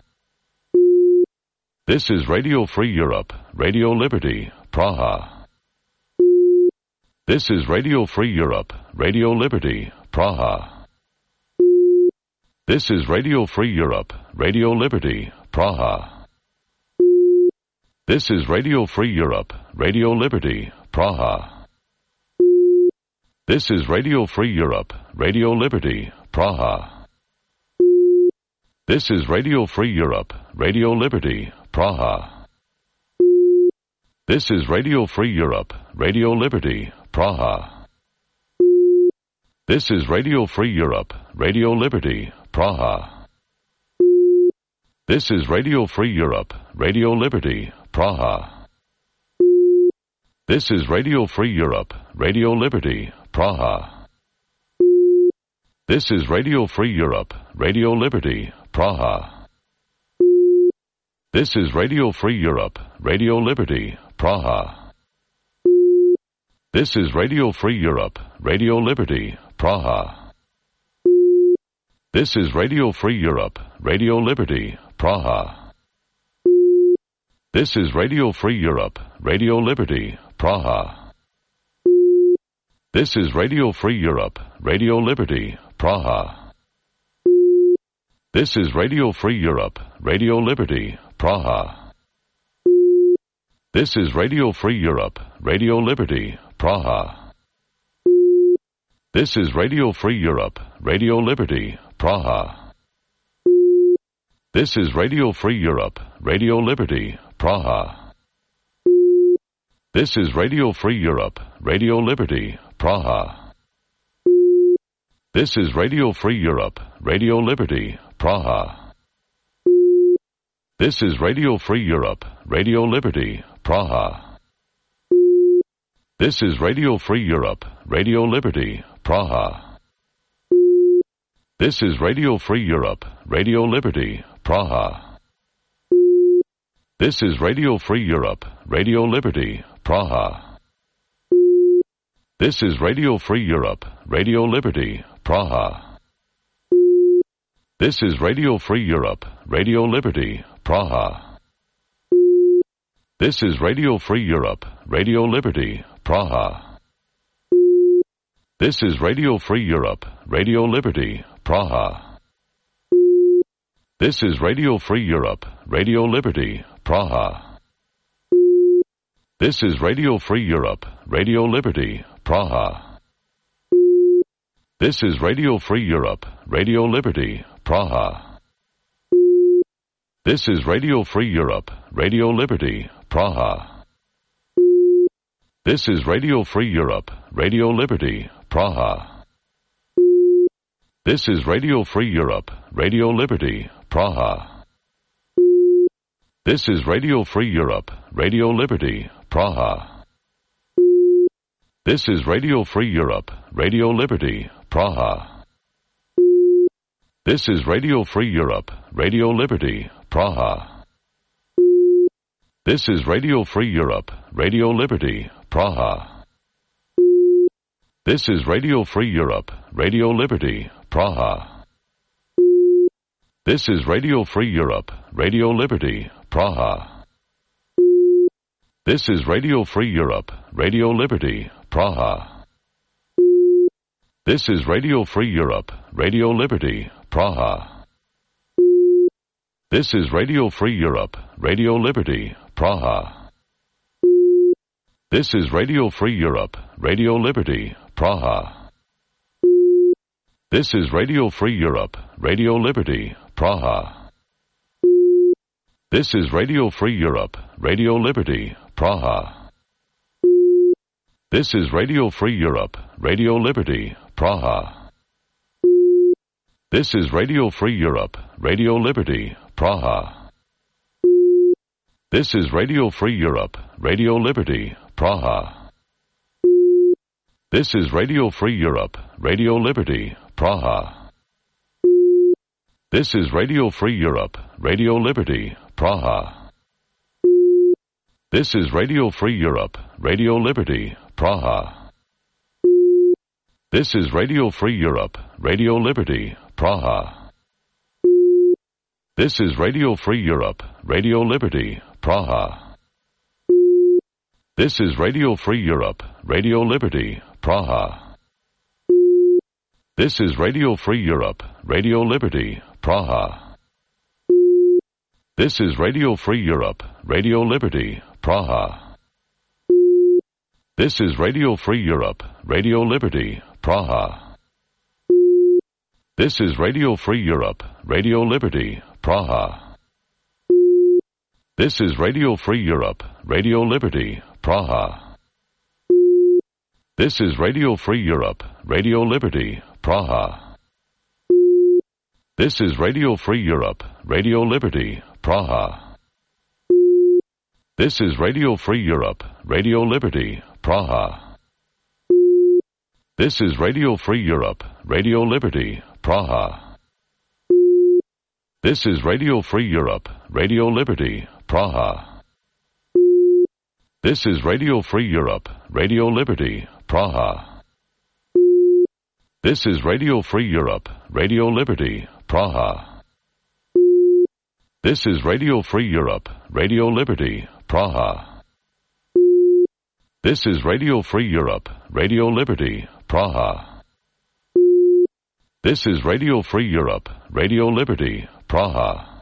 This is Radio Free Europe, Radio Liberty, Praha. This is Radio Free Europe, Radio Liberty, Praha. This is Radio Free Europe, Radio Liberty, Praha. This is Radio Free Europe, Radio Liberty, Praha. This is Radio Free Europe, Radio Liberty, Praha. This is Radio Free Europe, Radio Liberty, Praha. This is Radio Free Europe, Radio Liberty, Praha. This is Radio Free Europe, Radio Liberty, Praha. This is Radio Free Europe, Radio Liberty, Praha. This is Radio Free Europe, Radio Liberty, Praha. This is Radio Free Europe, Radio Liberty, Praha. This is Radio Free Europe, Radio Liberty, Praha. This is Radio Free Europe, Radio Liberty, Praha. This is Radio Free Europe, Radio Liberty, Praha. This is Radio Free Europe, Radio Liberty, Praha. This is Radio Free Europe, Radio Liberty, Praha. This is Radio Free Europe, Radio Liberty, Praha. This is Radio Free Europe, Radio Liberty, Praha. This is Radio Free Europe, Radio Liberty, Praha. This is Radio Free Europe, Radio Liberty, Praha. This is Radio Free Europe, Radio Liberty, Praha. This is Radio Free Europe, Radio Liberty, Praha. This is Radio Free Europe, Radio Liberty, Praha. This is Radio Free Europe, Radio Liberty, Praha. This is Radio Free Europe, Radio Liberty, Praha. This is Radio Free Europe, Radio Liberty, Praha. This is Radio Free Europe, Radio Liberty, Praha. This is Radio Free Europe, Radio Liberty, Praha. This is Radio Free Europe, Radio Liberty, Praha. This is Radio Free Europe, Radio Liberty, Praha. This is Radio Free Europe, Radio Liberty, Praha. This is Radio Free Europe, Radio Liberty, Praha. This is Radio Free Europe, Radio Liberty, Praha. This is Radio Free Europe, Radio Liberty, Praha. This is Radio Free Europe, Radio Liberty, Praha. This is Radio Free Europe, Radio Liberty, Praha. This is Radio Free Europe, Radio Liberty, Praha. This is Radio Free Europe, Radio Liberty, Praha. This is Radio Free Europe, Radio Liberty, Praha. This is Radio Free Europe, Radio Liberty, Praha. This is Radio Free Europe, Radio Liberty, Praha. This is Radio Free Europe, Radio Liberty, Praha. This is Radio Free Europe, Radio Liberty, Praha. This is Radio Free Europe, Radio Liberty, Praha. This is Radio Free Europe, Radio Liberty, Praha. This is Radio Free Europe, Radio Liberty, Praha. This is Radio Free Europe, Radio Liberty, Praha. This is Radio Free Europe, Radio Liberty, Praha. This is Radio Free Europe, Radio Liberty, Praha. This is Radio Free Europe, Radio Liberty, Praha. This is Radio Free Europe, Radio Liberty, Praha. This is Radio Free Europe, Radio Liberty, Praha. This is Radio Free Europe, Radio Liberty, Praha. This is Radio Free Europe, Radio Liberty, Praha. This is Radio Free Europe, Radio Liberty, Praha. This is Radio Free Europe, Radio Liberty, Praha. This is Radio Free Europe, Radio Liberty, Praha. This is Radio Free Europe, Radio Liberty, Praha. This is Radio Free Europe, Radio Liberty, Praha. This is Radio Free Europe, Radio Liberty, Praha. This is Radio Free Europe, Radio Liberty, Praha. This is Radio Free Europe, Radio Liberty, Praha. This is Radio Free Europe, Radio Liberty, Praha. This is Radio Free Europe, Radio Liberty, Praha. This is Radio Free Europe, Radio Liberty, Praha. This is Radio Free Europe, Radio Liberty, Praha. This is Radio Free Europe, Radio Liberty, Praha. This is Radio Free Europe, Radio Liberty, Praha. This is Radio Free Europe, Radio Liberty, Praha. This is Radio Free Europe, Radio Liberty, Praha. This is Radio Free Europe, Radio Liberty, Praha. This is Radio Free Europe, Radio Liberty, Praha.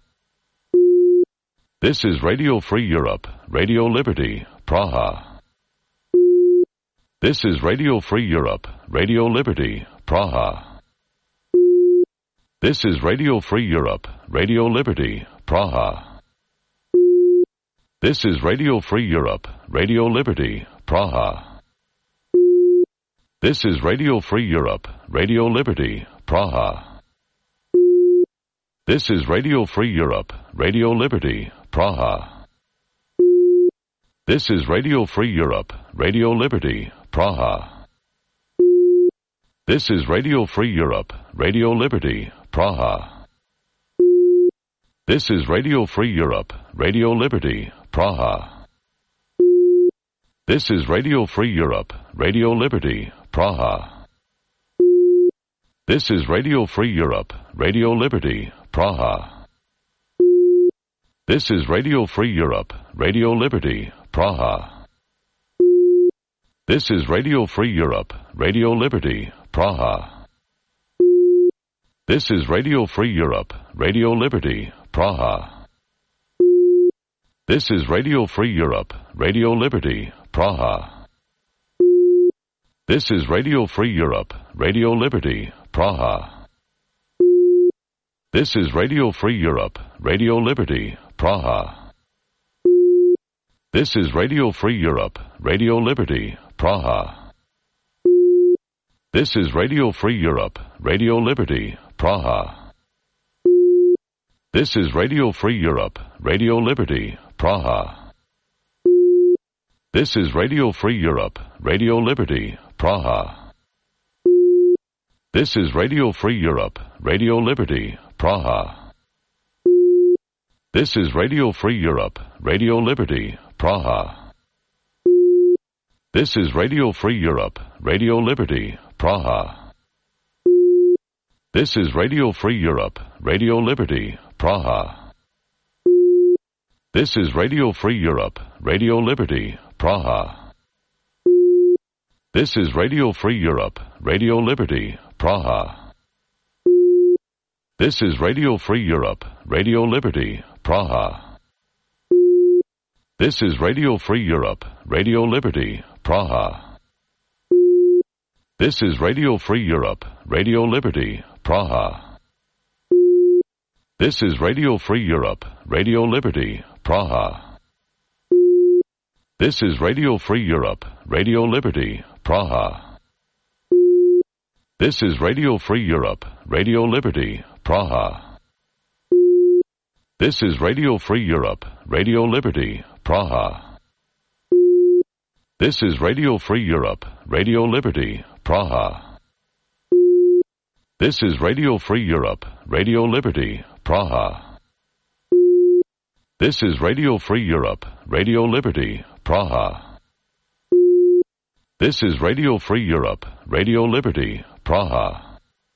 This is Radio Free Europe, Radio Liberty, Praha. This is Radio Free Europe, Radio Liberty, Praha. This is Radio Free Europe, Radio Liberty, Praha. This is Radio Free Europe, Radio Liberty, Praha. This is Radio Free Europe, Radio Liberty, Praha. This is Radio Free Europe, Radio Liberty, Praha. This is Radio Free Europe, Radio Liberty, Praha. This is Radio Free Europe, Radio Liberty, Praha. This is Radio Free Europe, Radio Liberty, Praha. This is Radio Free Europe, Radio Liberty, Praha. This is Radio Free Europe, Radio Liberty, Praha. This is Radio Free Europe, Radio Liberty, Praha. This is Radio Free Europe, Radio Liberty, Praha. This is Radio Free Europe, Radio Liberty, Praha. This is Radio Free Europe, Radio Liberty, Praha. This is Radio Free Europe, Radio Liberty, Praha. This is Radio Free Europe, Radio Liberty, Praha. This is Radio Free Europe, Radio Liberty, Praha. This is Radio Free Europe, Radio Liberty, Praha. This is Radio Free Europe, Radio Liberty, Praha. This is Radio Free Europe, Radio Liberty, Praha. This is Radio Free Europe, Radio Liberty, Praha. This is Radio Free Europe, Radio Liberty, Praha. This is Radio Free Europe, Radio Liberty, Praha. This is Radio Free Europe, Radio Liberty, Praha. This is Radio Free Europe, Radio Liberty, Praha. This is Radio Free Europe, Radio Liberty, Praha. This is Radio Free Europe, Radio Liberty, Praha. This is Radio Free Europe, Radio Liberty, Praha. This is Radio Free Europe, Radio Liberty, Praha. This is Radio Free Europe, Radio Liberty, Praha. This is Radio Free Europe, Radio Liberty, Praha. This is Radio Free Europe, Radio Liberty, Praha. This is Radio Free Europe, Radio Liberty, Praha. This is Radio Free Europe, Radio Liberty, Praha. This is Radio Free Europe, Radio Liberty, Praha. This is Radio Free Europe, Radio Liberty, Praha. This is Radio Free Europe, Radio Liberty, Praha.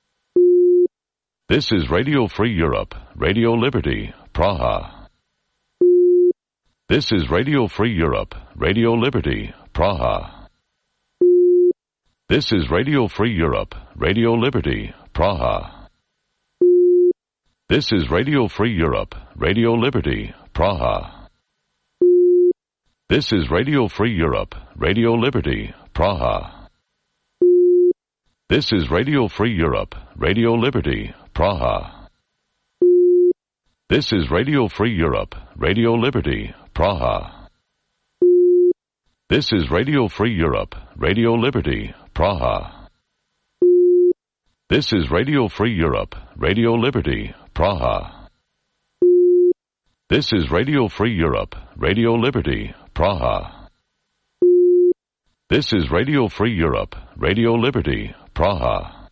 This is Radio Free Europe, Radio Liberty, Praha. This is Radio Free Europe, Radio Liberty, Praha. This is Radio Free Europe, Radio Liberty, Praha. This is Radio Free Europe, Radio Liberty, Praha. This is Radio Free Europe, Radio Liberty, Praha. This is Radio Free Europe, Radio Liberty, Praha. This is Radio Free Europe, Radio Liberty, Praha. This is Radio Free Europe, Radio Liberty, Praha. This is Radio Free Europe, Radio Liberty, Praha. This is Radio Free Europe, Radio Liberty, Praha. This is Radio Free Europe, Radio Liberty, Praha.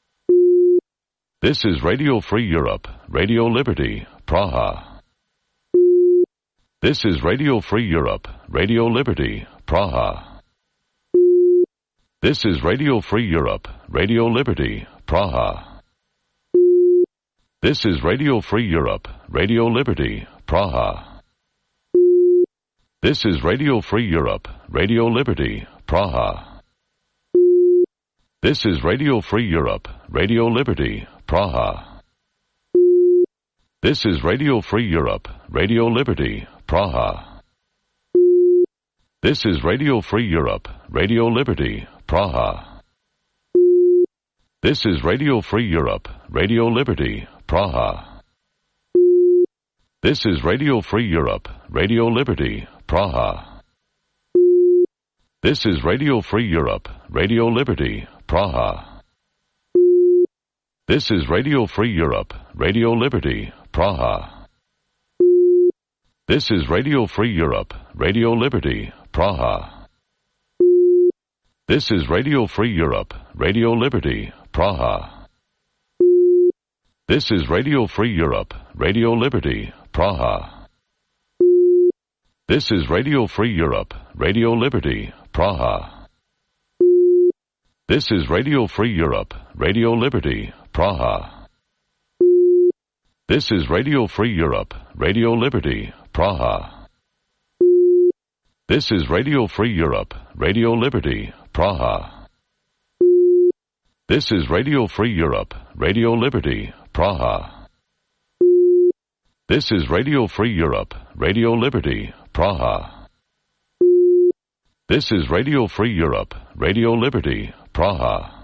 This is Radio Free Europe, Radio Liberty, Praha. This is Radio Free Europe, Radio Liberty, Praha. This is Radio Free Europe, Radio Liberty, Praha. This is Radio Free Europe, Radio Liberty, Praha. This is Radio Free Europe, Radio Liberty, Praha. This is Radio Free Europe, Radio Liberty, Praha. This is Radio Free Europe, Radio Liberty, Praha. This is Radio Free Europe, Radio Liberty, Praha. This is Radio Free Europe, Radio Liberty, Praha. This is Radio Free Europe, Radio Liberty, Praha. This is Radio Free Europe, Radio Liberty, Praha. This is Radio Free Europe, Radio Liberty, Praha. This is Radio Free Europe, Radio Liberty, Praha. This is Radio Free Europe, Radio Liberty, Praha. This is Radio Free Europe, Radio Liberty, Praha. This is Radio Free Europe, Radio Liberty, Praha. This is Radio Free Europe, Radio Liberty, Praha. This is Radio Free Europe, Radio Liberty, Praha. This is Radio Free Europe, Radio Liberty, Praha. This is Radio Free Europe, Radio Liberty, Praha. This is Radio Free Europe, Radio Liberty, Praha. This is Radio Free Europe, Radio Liberty, Praha.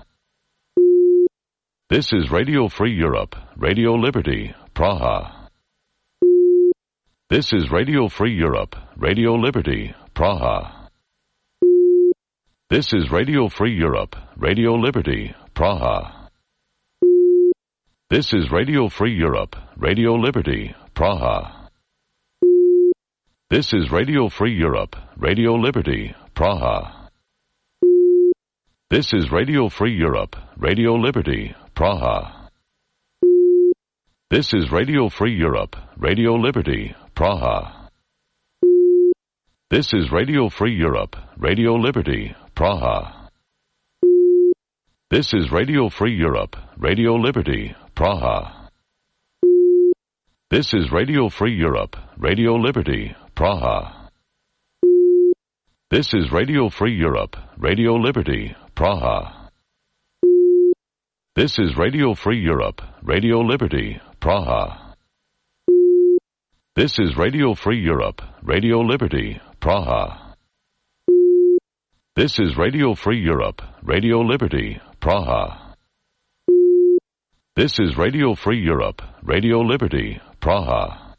This is Radio Free Europe, Radio Liberty, Praha. This is Radio Free Europe, Radio Liberty, Praha. This is Radio Free Europe, Radio Liberty, Praha. This is Radio Free Europe, Radio Liberty, Praha. This is Radio Free Europe, Radio Liberty, Praha. This is Radio Free Europe, Radio Liberty, Praha. This is Radio Free Europe, Radio Liberty, Praha. This is Radio Free Europe, Radio Liberty, Praha. This is Radio Free Europe, Radio Liberty, Praha. This is Radio Free Europe, Radio Liberty, Praha. This is Radio Free Europe, Radio Liberty, Praha. This is Radio Free Europe, Radio Liberty, Praha. This is Radio Free Europe, Radio Liberty, Praha. This is Radio Free Europe, Radio Liberty, Praha. This is Radio Free Europe, Radio Liberty, Praha.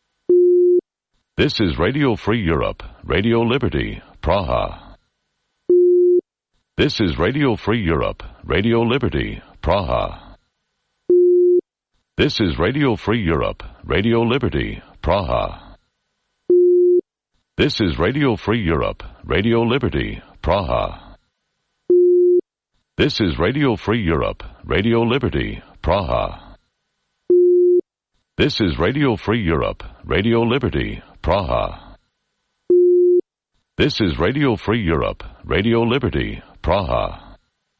This is Radio Free Europe, Radio Liberty, Praha. This is Radio Free Europe, Radio Liberty, Praha. This is Radio Free Europe, Radio Liberty, Praha. This is Radio Free Europe, Radio Liberty, Praha. This is Radio Free Europe, Radio Liberty, Praha. This is Radio Free Europe, Radio Liberty, Praha. This is Radio Free Europe, Radio Liberty, Praha.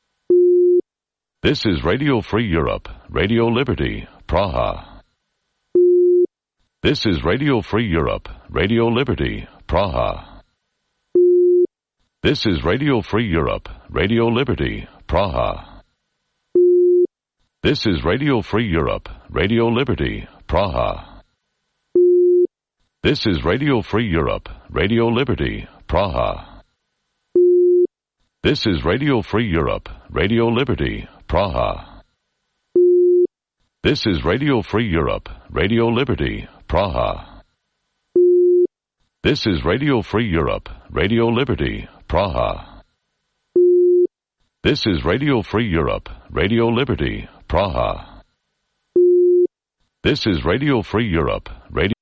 This is Radio Free Europe, Radio Liberty, Praha. This is Radio Free Europe, Radio Liberty, Praha. This is Radio Free Europe, Radio Liberty, Praha. This is Radio Free Europe, Radio Liberty, Praha. This is Radio Free Europe, Radio Liberty, Praha. This is Radio Free Europe, Radio Liberty, Praha. This is Radio Free Europe, Radio Liberty, Praha. This is Radio Free Europe, Radio Liberty, Praha. This is Radio Free Europe, Radio Liberty, Praha. This is Radio Free Europe, Radio